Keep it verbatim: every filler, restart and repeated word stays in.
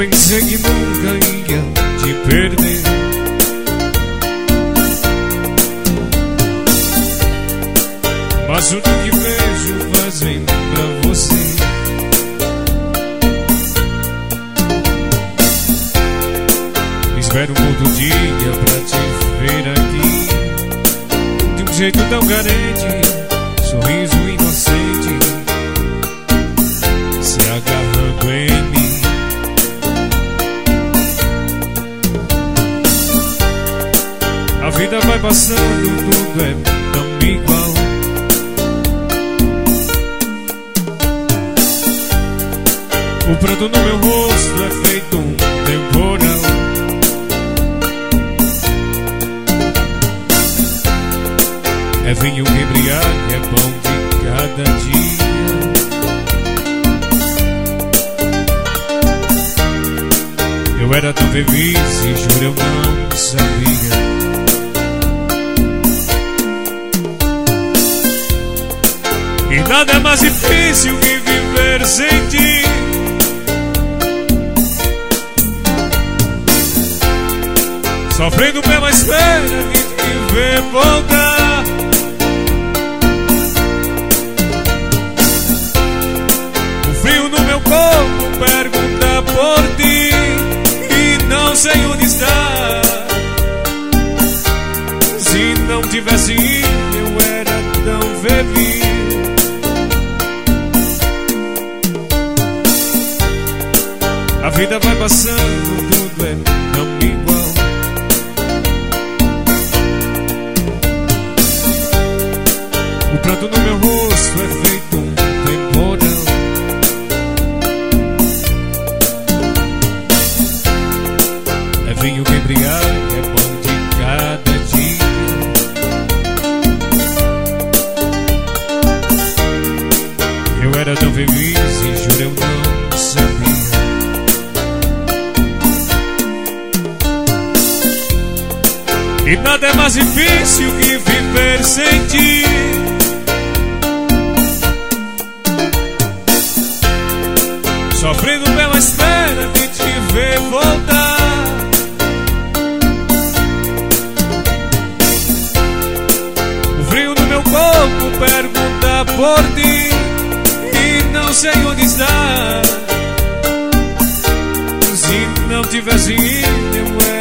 pensei que nunca ia te perder. Mas tudo que vejo fazem pra você. Espero um outro dia pra te ver aqui, de um jeito tão carente, sorriso inocente, se agarrando em mim. A vida vai passando, tudo é tão igual. O pranto no meu rosto é feito um temporal. É vinho que embriaga, é pão de cada dia. Eu era tão feliz e juro eu não sabia. E nada é mais difícil que viver sem ti. Sofrendo pela espera de te ver voltar. O frio no meu corpo pergunta por ti e não sei onde está. Se não tivesse ido eu era tão feliz. A vida vai passando, tudo é tão igual. O pranto no meu rosto é feito um temporal. É vinho que embriaga, é pão de cada dia. Eu era tão feliz e juro eu não sabia. E nada é mais difícil que viver sem ti. Sofrendo pela espera de te ver voltar. O frio no meu corpo pergunta por ti e não sei onde está. Se não tivesse ido eu era